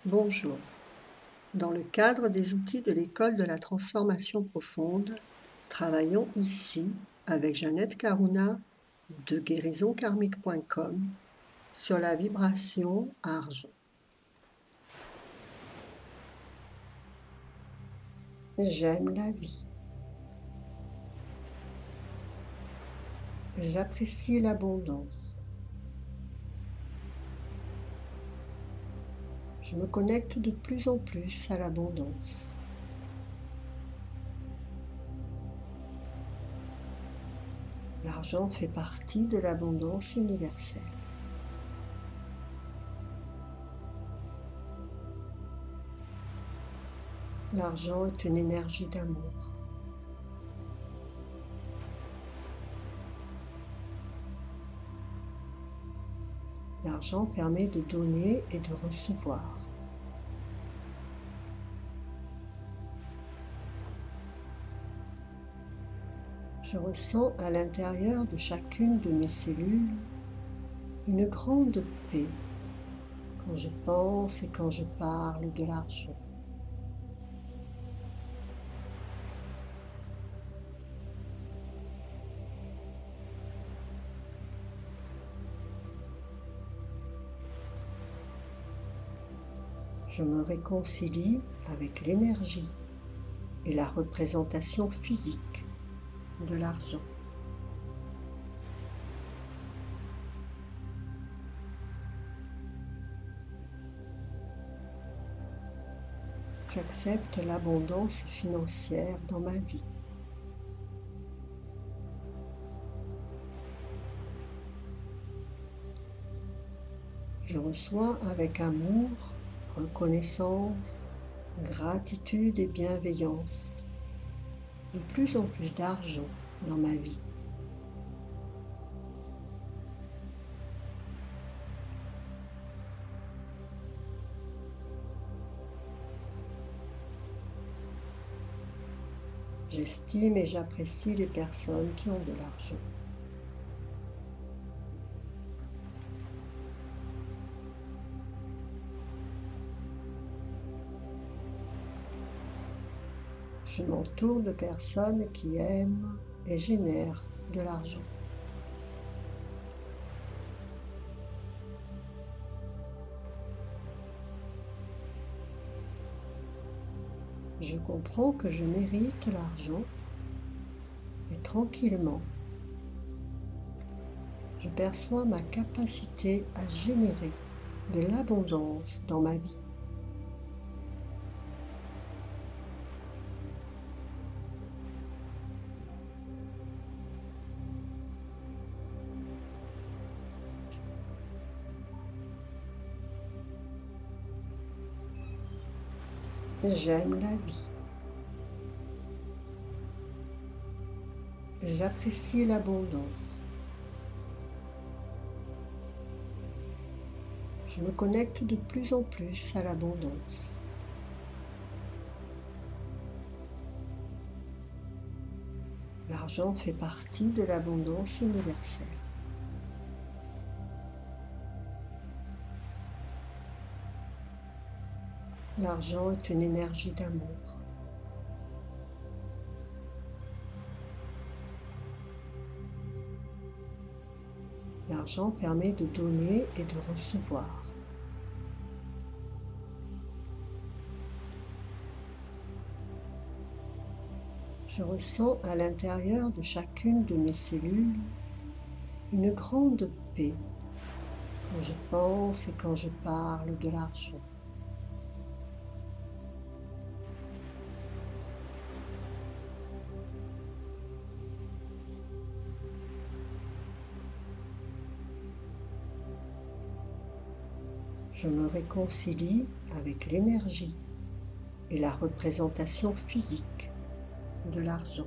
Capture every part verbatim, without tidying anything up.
Bonjour. Dans le cadre des outils de l'école de la transformation profonde, travaillons ici avec Jeannette Karuna de guérison karmique point com sur la vibration argent. J'aime la vie. J'apprécie l'abondance. Je me connecte de plus en plus à l'abondance. L'argent fait partie de l'abondance universelle. L'argent est une énergie d'amour. L'argent permet de donner et de recevoir. Je ressens à l'intérieur de chacune de mes cellules une grande paix quand je pense et quand je parle de l'argent. Je me réconcilie avec l'énergie et la représentation physique de l'argent. J'accepte l'abondance financière dans ma vie. Je reçois avec amour, reconnaissance, gratitude et bienveillance de plus en plus d'argent dans ma vie. J'estime et j'apprécie les personnes qui ont de l'argent. Je m'entoure de personnes qui aiment et génèrent de l'argent. Je comprends que je mérite l'argent et tranquillement, je perçois ma capacité à générer de l'abondance dans ma vie. J'aime la vie. J'apprécie l'abondance. Je me connecte de plus en plus à l'abondance. L'argent fait partie de l'abondance universelle. L'argent est une énergie d'amour. L'argent permet de donner et de recevoir. Je ressens à l'intérieur de chacune de mes cellules une grande paix quand je pense et quand je parle de l'argent. Je me réconcilie avec l'énergie et la représentation physique de l'argent.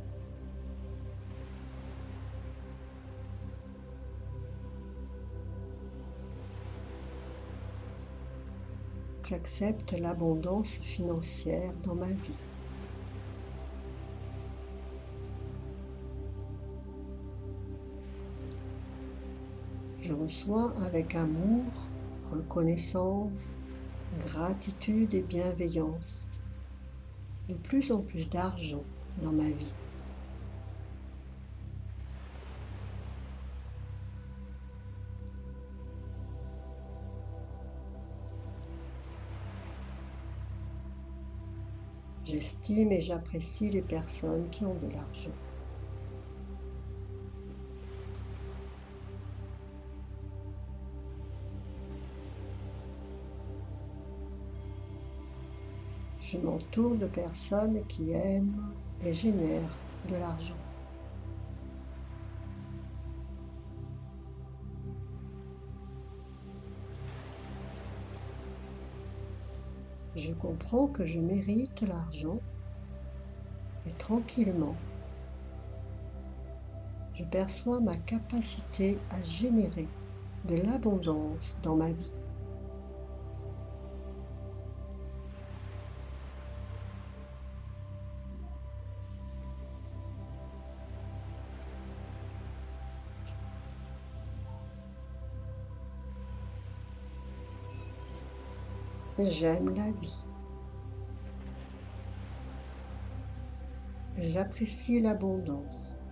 J'accepte l'abondance financière dans ma vie. Je reçois avec amour, reconnaissance, gratitude et bienveillance, de plus en plus d'argent dans ma vie. J'estime et j'apprécie les personnes qui ont de l'argent. Je m'entoure de personnes qui aiment et génèrent de l'argent. Je comprends que je mérite l'argent et tranquillement, je perçois ma capacité à générer de l'abondance dans ma vie. J'aime la vie. J'apprécie l'abondance.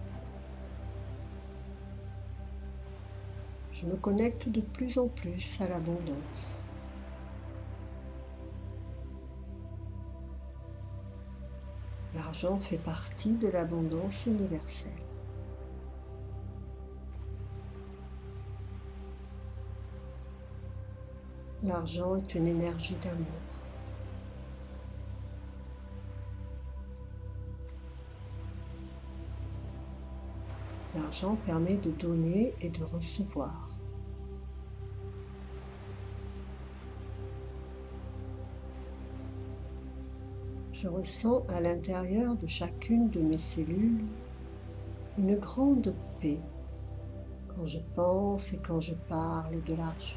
Je me connecte de plus en plus à l'abondance. L'argent fait partie de l'abondance universelle. L'argent est une énergie d'amour. L'argent permet de donner et de recevoir. Je ressens à l'intérieur de chacune de mes cellules une grande paix quand je pense et quand je parle de l'argent.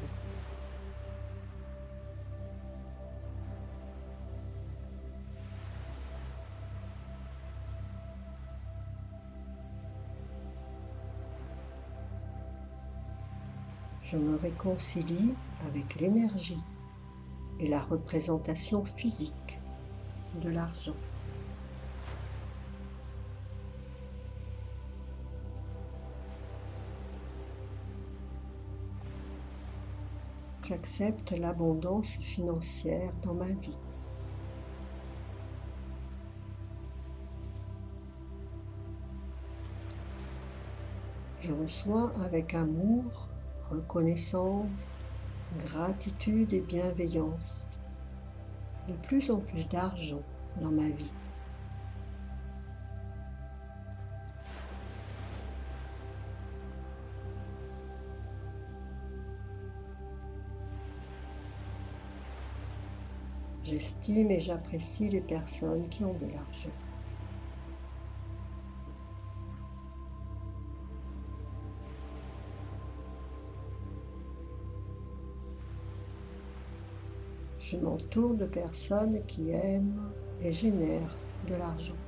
Je me réconcilie avec l'énergie et la représentation physique de l'argent. J'accepte l'abondance financière dans ma vie. Je reçois avec amour, reconnaissance, gratitude et bienveillance de plus en plus d'argent dans ma vie. J'estime et j'apprécie les personnes qui ont de l'argent. Je m'entoure de personnes qui aiment et génèrent de l'argent.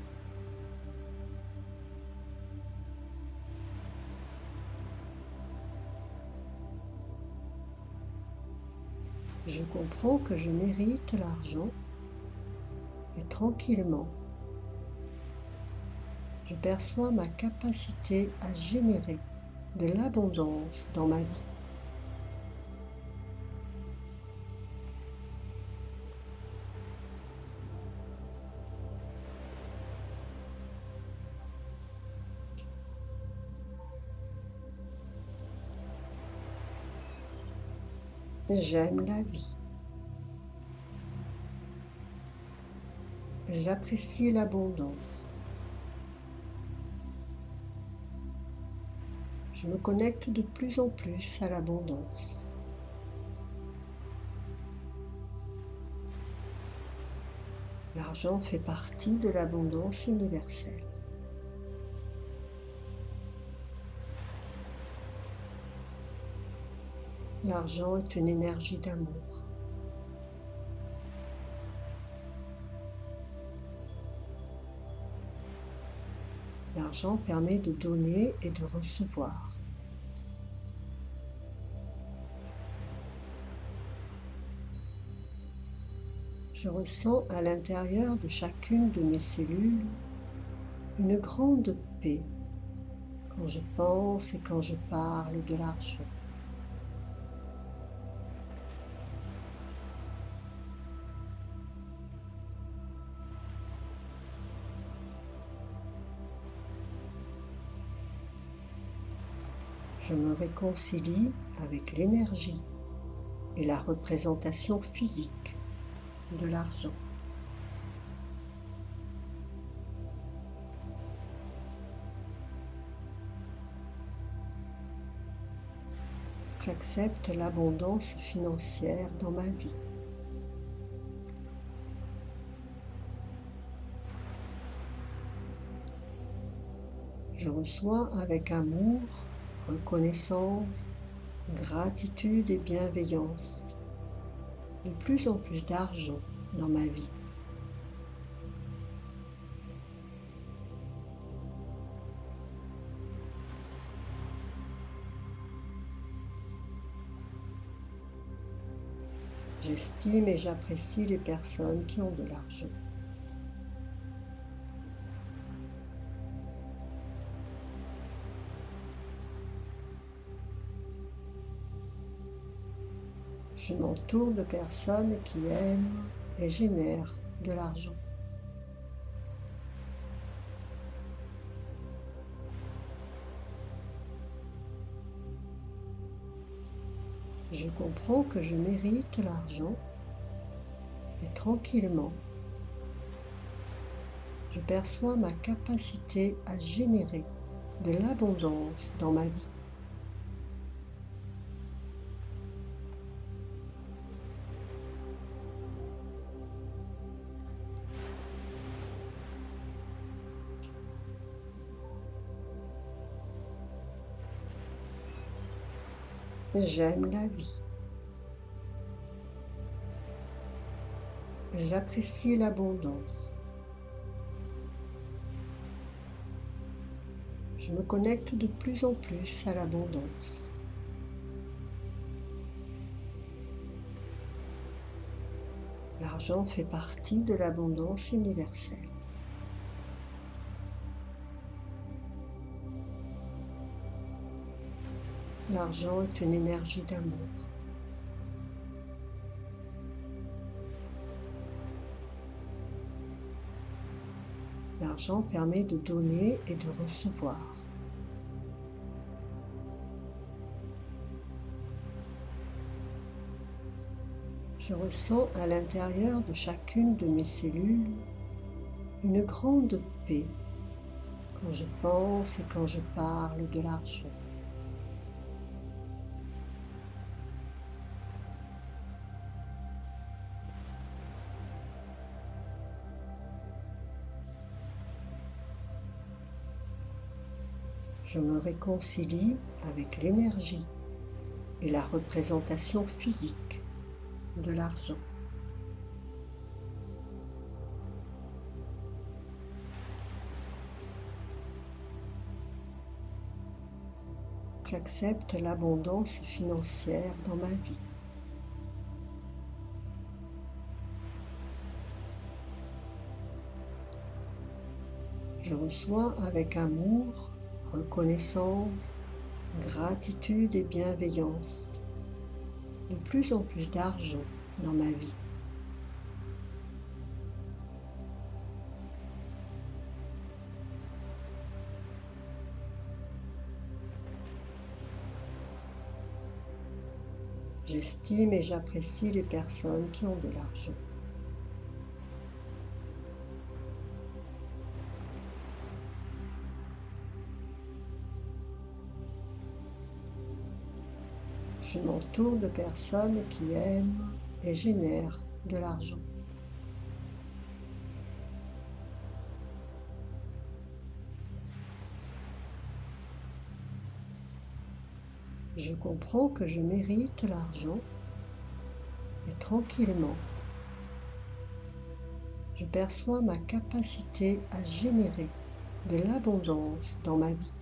Je comprends que je mérite l'argent et tranquillement, je perçois ma capacité à générer de l'abondance dans ma vie. J'aime la vie. J'apprécie l'abondance. Je me connecte de plus en plus à l'abondance. L'argent fait partie de l'abondance universelle. L'argent est une énergie d'amour. L'argent permet de donner et de recevoir. Je ressens à l'intérieur de chacune de mes cellules une grande paix quand je pense et quand je parle de l'argent. Je me réconcilie avec l'énergie et la représentation physique de l'argent. J'accepte l'abondance financière dans ma vie. Je reçois avec amour, reconnaissance, gratitude et bienveillance de plus en plus d'argent dans ma vie. J'estime et j'apprécie les personnes qui ont de l'argent. Je m'entoure de personnes qui aiment et génèrent de l'argent. Je comprends que je mérite l'argent et tranquillement, je perçois ma capacité à générer de l'abondance dans ma vie. J'aime la vie. J'apprécie l'abondance. Je me connecte de plus en plus à l'abondance. L'argent fait partie de l'abondance universelle. L'argent est une énergie d'amour. L'argent permet de donner et de recevoir. Je ressens à l'intérieur de chacune de mes cellules une grande paix quand je pense et quand je parle de l'argent. Je me réconcilie avec l'énergie et la représentation physique de l'argent. J'accepte l'abondance financière dans ma vie. Je reçois avec amour, reconnaissance, gratitude et bienveillance de plus en plus d'argent dans ma vie. J'estime et j'apprécie les personnes qui ont de l'argent. Je m'entoure de personnes qui aiment et génèrent de l'argent. Je comprends que je mérite l'argent et tranquillement, je perçois ma capacité à générer de l'abondance dans ma vie.